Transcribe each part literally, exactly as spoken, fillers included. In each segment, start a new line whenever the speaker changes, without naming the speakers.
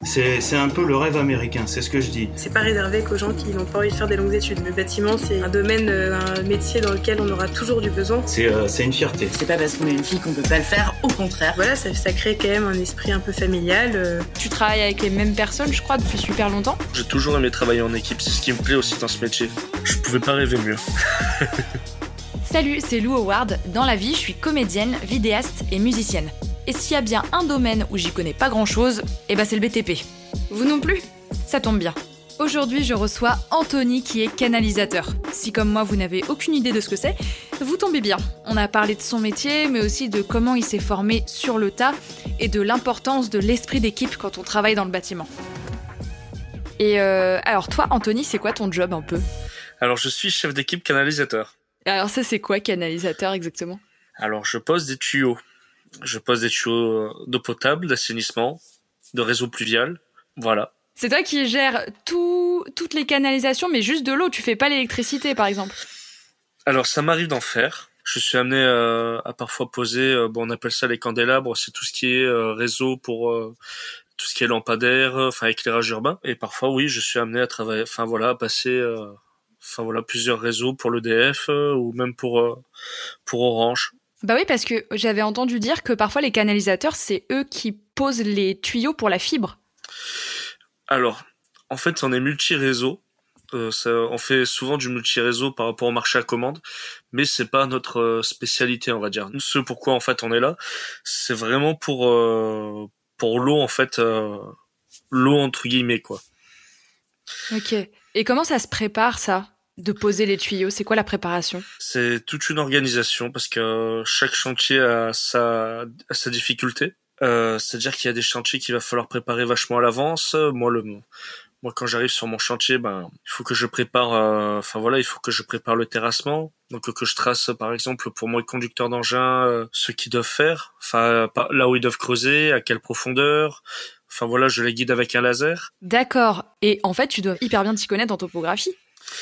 C'est, c'est un peu le rêve américain, c'est ce que je dis.
C'est pas réservé qu'aux gens qui n'ont pas envie de faire des longues études. Le bâtiment, c'est un domaine, un métier dans lequel on aura toujours du besoin.
C'est, euh, c'est une fierté.
C'est pas parce qu'on est une fille qu'on peut pas le faire, au contraire.
Voilà, ça, ça crée quand même un esprit un peu familial. Euh...
Tu travailles avec les mêmes personnes, je crois, depuis super longtemps.
J'ai toujours aimé travailler en équipe, c'est ce qui me plaît aussi dans ce métier. Je pouvais pas rêver mieux.
Salut, c'est Lou Howard. Dans la vie, je suis comédienne, vidéaste et musicienne. Et s'il y a bien un domaine où j'y connais pas grand-chose, eh ben c'est le B T P. Vous non plus ? Ça tombe bien. Aujourd'hui, je reçois Anthony qui est canalisateur. Si comme moi, vous n'avez aucune idée de ce que c'est, vous tombez bien. On a parlé de son métier, mais aussi de comment il s'est formé sur le tas et de l'importance de l'esprit d'équipe quand on travaille dans le bâtiment. Et euh, alors toi, Anthony, c'est quoi ton job un peu ?
Alors, je suis chef d'équipe canalisateur.
Alors ça, c'est quoi canalisateur exactement ?
Alors, je pose des tuyaux. Je pose des tuyaux d'eau potable, d'assainissement, de réseau pluvial. Voilà.
C'est toi qui gères tout, toutes les canalisations, mais juste de l'eau. Tu fais pas l'électricité, par exemple.
Alors, ça m'arrive d'en faire. Je suis amené euh, à parfois poser, euh, bon, on appelle ça les candélabres. C'est tout ce qui est euh, réseau pour euh, tout ce qui est lampadaire, enfin éclairage urbain. Et parfois, oui, je suis amené à travailler, enfin voilà, à passer, euh, enfin voilà, plusieurs réseaux pour l'E D F euh, ou même pour euh, pour Orange.
Bah oui, parce que j'avais entendu dire que parfois les canalisateurs, c'est eux qui posent les tuyaux pour la fibre.
Alors, en fait, on est multi-réseau. Euh, ça, on fait souvent du multi-réseau par rapport au marché à commande, mais c'est pas notre spécialité, on va dire. Ce pourquoi en fait on est là, c'est vraiment pour euh, pour l'eau en fait, euh, l'eau entre guillemets quoi.
Ok. Et comment ça se prépare ça ? De poser les tuyaux, c'est quoi la préparation ?
C'est toute une organisation parce que chaque chantier a sa, a sa difficulté. Euh, c'est-à-dire qu'il y a des chantiers qu'il va falloir préparer vachement à l'avance. Moi, le, moi, quand j'arrive sur mon chantier, ben, il faut que je prépare, enfin euh, voilà, il faut que je prépare le terrassement. Donc que je trace, par exemple, pour moi, les conducteurs d'engins, euh, ce qu'ils doivent faire, enfin là où ils doivent creuser, à quelle profondeur. Enfin voilà, je les guide avec un laser.
D'accord. Et en fait, tu dois hyper bien t'y connaître en topographie.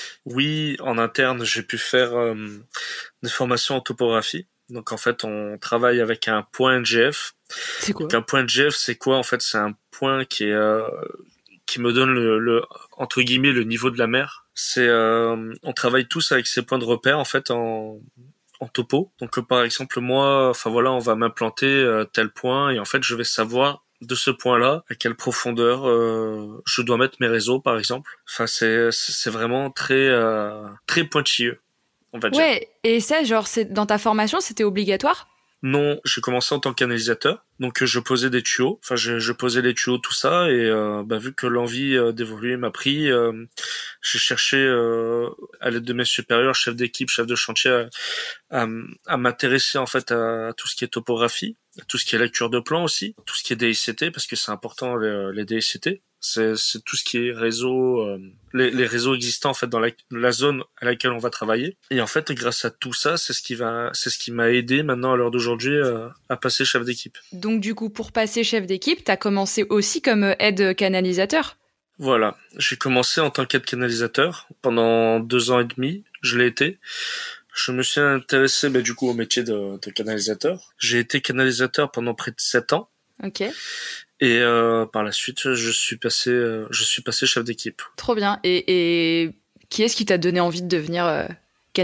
Oui, en interne, j'ai pu faire euh, des formations en topographie. Donc en fait, on travaille avec un point N G F.
C'est quoi ?
Donc un point N G F, c'est quoi ? En fait, c'est un point qui est euh, qui me donne le, le entre guillemets le niveau de la mer. C'est euh, on travaille tous avec ces points de repère en fait en en topo. Donc par exemple moi, enfin voilà, on va m'implanter euh, tel point et en fait, je vais savoir de ce point-là, à quelle profondeur euh, je dois mettre mes réseaux, par exemple. Enfin, c'est c'est vraiment très euh, très pointilleux, on va dire.
Ouais, et ça, genre, c'est dans ta formation, c'était obligatoire ?
Non, j'ai commencé en tant que canalisateur, donc je posais des tuyaux. Enfin, je, je posais les tuyaux, tout ça, et euh, bah, vu que l'envie euh, d'évoluer m'a pris, euh, j'ai cherché euh, à l'aide de mes supérieurs, chefs d'équipe, chefs de chantier, à, à, à m'intéresser en fait à, à tout ce qui est topographie. Tout ce qui est lecture de plan aussi, tout ce qui est D I C T, parce que c'est important les, les D I C T, c'est, c'est tout ce qui est réseau, euh, les, les réseaux existants en fait dans la, la zone à laquelle on va travailler. Et en fait, grâce à tout ça, c'est ce qui va, c'est ce qui m'a aidé maintenant à l'heure d'aujourd'hui euh, à passer chef d'équipe.
Donc du coup, pour passer chef d'équipe, t'as commencé aussi comme aide canalisateur ?
Voilà, j'ai commencé en tant qu'aide canalisateur pendant deux ans et demi, je l'ai été. Je me suis intéressé bah, du coup au métier de, de canalisateur. J'ai été canalisateur pendant près de sept ans.
Ok.
Et euh, par la suite, je suis passé, euh, je suis passé chef d'équipe.
Trop bien. Et, et qui est-ce qui t'a donné envie de devenir euh, canalisateur ?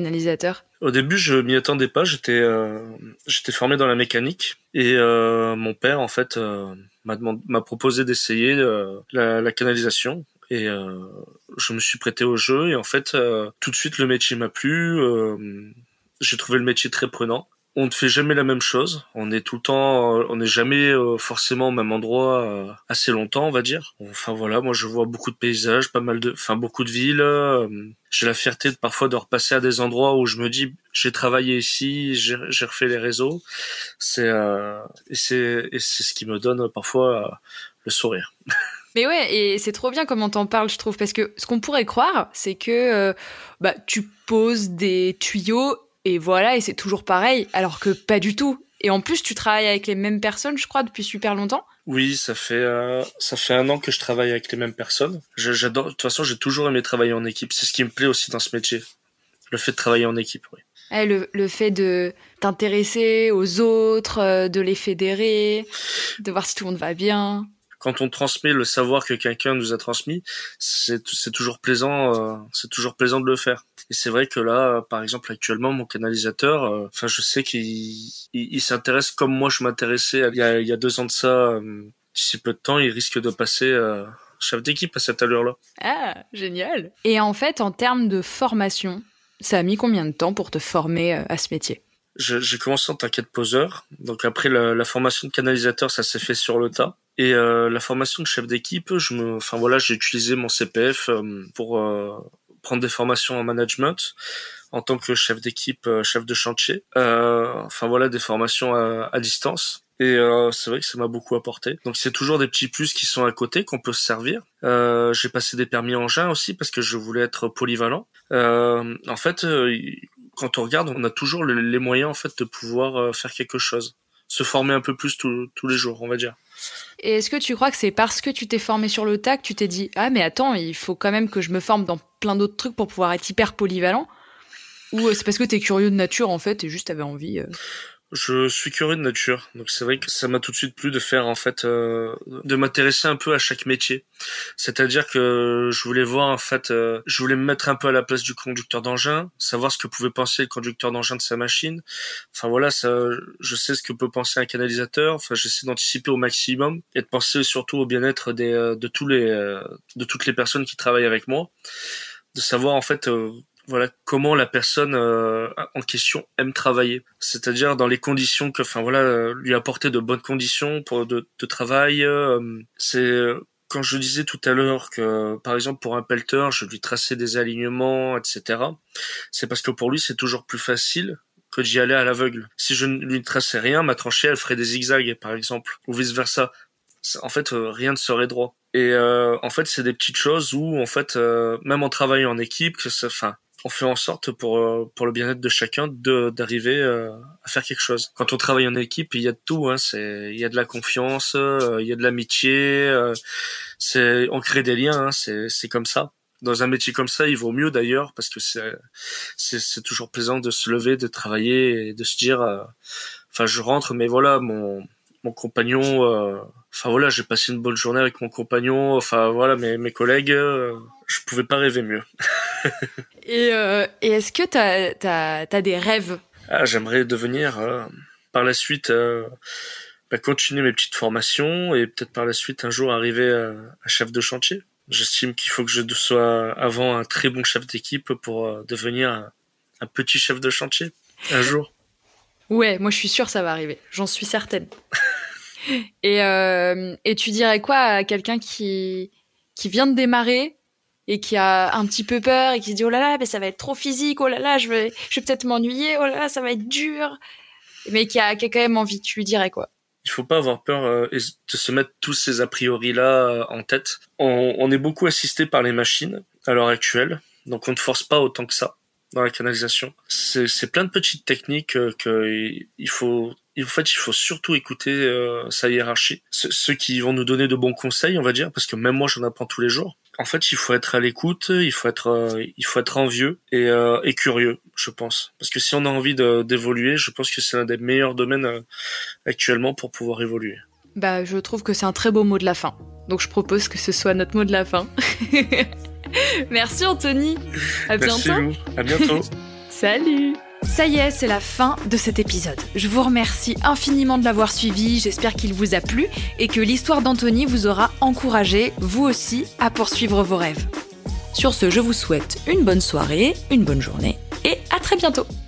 Au début, je m'y attendais pas. J'étais, euh, j'étais formé dans la mécanique et euh, mon père en fait euh, m'a demandé, m'a proposé d'essayer euh, la, la canalisation. Et euh, je me suis prêté au jeu et en fait euh, tout de suite le métier m'a plu. Euh, j'ai trouvé le métier très prenant. On ne fait jamais la même chose. On est tout le temps, on n'est jamais euh, forcément au même endroit euh, assez longtemps, on va dire. Enfin voilà, moi je vois beaucoup de paysages, pas mal de, enfin beaucoup de villes. Euh, j'ai la fierté de parfois de repasser à des endroits où je me dis j'ai travaillé ici, j'ai, j'ai refait les réseaux. C'est euh, et c'est et c'est ce qui me donne parfois euh, le sourire.
Mais ouais, et c'est trop bien comment t'en parles, je trouve, parce que ce qu'on pourrait croire, c'est que euh, bah tu poses des tuyaux et voilà, et c'est toujours pareil, alors que pas du tout. Et en plus, tu travailles avec les mêmes personnes, je crois, depuis super longtemps.
Oui, ça fait euh, ça fait un an que je travaille avec les mêmes personnes. Je, j'adore. De toute façon, j'ai toujours aimé travailler en équipe. C'est ce qui me plaît aussi dans ce métier, le fait de travailler en équipe. Oui.
Ouais, le, le fait de t'intéresser aux autres, euh, de les fédérer, de voir si tout le monde va bien.
quand on transmet le savoir que quelqu'un nous a transmis, c'est, c'est toujours plaisant, euh, c'est toujours plaisant de le faire. Et c'est vrai que là, par exemple, actuellement, mon canalisateur, euh, enfin, je sais qu'il il, il s'intéresse comme moi je m'intéressais il y a, il y a deux ans de ça. Euh, d'ici peu de temps, il risque de passer euh, chef d'équipe à cette allure-là.
Ah, génial. Et en fait, en termes de formation, ça a mis combien de temps pour te former à ce métier ?
Je, j'ai commencé en tant qu'aide-poseur. Donc après, la, la formation de canalisateur, ça s'est fait sur le tas. Et euh, la formation de chef d'équipe, je me, enfin voilà, j'ai utilisé mon C P F euh, pour euh, prendre des formations en management en tant que chef d'équipe, euh, chef de chantier. Euh, enfin voilà, des formations à, à distance. Et euh, c'est vrai que ça m'a beaucoup apporté. Donc c'est toujours des petits plus qui sont à côté qu'on peut se servir. Euh, j'ai passé des permis engins aussi parce que je voulais être polyvalent. Euh, en fait, euh, quand on regarde, on a toujours les moyens en fait de pouvoir euh, faire quelque chose, se former un peu plus tous tous les jours, on va dire.
Et est-ce que tu crois que c'est parce que tu t'es formé sur le tas que tu t'es dit « Ah mais attends, il faut quand même que je me forme dans plein d'autres trucs pour pouvoir être hyper polyvalent » ou c'est parce que t'es curieux de nature en fait et juste t'avais envie euh...
Je suis curieux de nature, donc c'est vrai que ça m'a tout de suite plu de faire en fait, euh, de m'intéresser un peu à chaque métier. C'est-à-dire que je voulais voir en fait, euh, je voulais me mettre un peu à la place du conducteur d'engin, savoir ce que pouvait penser le conducteur d'engin de sa machine. Enfin voilà, ça, je sais ce que peut penser un canalisateur. Enfin, j'essaie d'anticiper au maximum et de penser surtout au bien-être des, de tous les, de toutes les personnes qui travaillent avec moi, de savoir en fait. Euh, Voilà comment la personne euh, en question aime travailler, c'est-à-dire dans les conditions que, enfin voilà, euh, lui apporter de bonnes conditions pour de, de travail. Euh, c'est quand je disais tout à l'heure que, par exemple, pour un pelleteur, je lui traçais des alignements, et cetera. C'est parce que pour lui, c'est toujours plus facile que d'y aller à l'aveugle. Si je ne lui traçais rien, ma tranchée, elle ferait des zigzags, par exemple, ou vice versa. En fait, euh, rien ne serait droit. Et euh, en fait, c'est des petites choses où, en fait, euh, même en travaillant en équipe, que ça, enfin. On fait en sorte pour pour le bien-être de chacun de d'arriver euh, à faire quelque chose. Quand on travaille en équipe, il y a de tout, hein. C'est il y a de la confiance, euh, il y a de l'amitié, euh, c'est on crée des liens, hein. C'est c'est comme ça. Dans un métier comme ça, il vaut mieux d'ailleurs parce que c'est c'est c'est toujours plaisant de se lever, de travailler et de se dire, euh, enfin je rentre, mais voilà mon mon compagnon. Euh, Enfin voilà, j'ai passé une bonne journée avec mon compagnon. Enfin voilà, mes mes collègues, euh, je pouvais pas rêver mieux.
et, euh, et est-ce que t'as t'as t'as des rêves ?
Ah, j'aimerais devenir euh, par la suite euh, bah, continuer mes petites formations et peut-être par la suite un jour arriver à, à chef de chantier. J'estime qu'il faut que je sois avant un très bon chef d'équipe pour euh, devenir un, un petit chef de chantier un jour.
Ouais, moi je suis sûre que ça va arriver. J'en suis certaine. Et, euh, et tu dirais quoi à quelqu'un qui, qui vient de démarrer et qui a un petit peu peur et qui se dit « Oh là là, mais ça va être trop physique, oh là là, je vais, je vais peut-être m'ennuyer, oh là là, ça va être dur », mais qui a, qui a quand même envie, tu lui dirais quoi ?
Il faut pas avoir peur euh, de se mettre tous ces a priori-là euh, en tête. On, on est beaucoup assisté par les machines à l'heure actuelle, donc on ne force pas autant que ça dans la canalisation. C'est, c'est plein de petites techniques euh, que il faut... En fait, il faut surtout écouter euh, sa hiérarchie, C- ceux qui vont nous donner de bons conseils, on va dire, parce que même moi, j'en apprends tous les jours. En fait, il faut être à l'écoute, il faut être, euh, il faut être envieux et, euh, et curieux, je pense. Parce que si on a envie de, d'évoluer, je pense que c'est un des meilleurs domaines euh, actuellement pour pouvoir évoluer.
Bah, je trouve que c'est un très beau mot de la fin. Donc, je propose que ce soit notre mot de la fin. Merci Anthony. À bientôt.
Merci Lou. À bientôt.
Salut. Ça y est, c'est la fin de cet épisode. Je vous remercie infiniment de l'avoir suivi, j'espère qu'il vous a plu et que l'histoire d'Anthony vous aura encouragé, vous aussi, à poursuivre vos rêves. Sur ce, je vous souhaite une bonne soirée, une bonne journée et à très bientôt.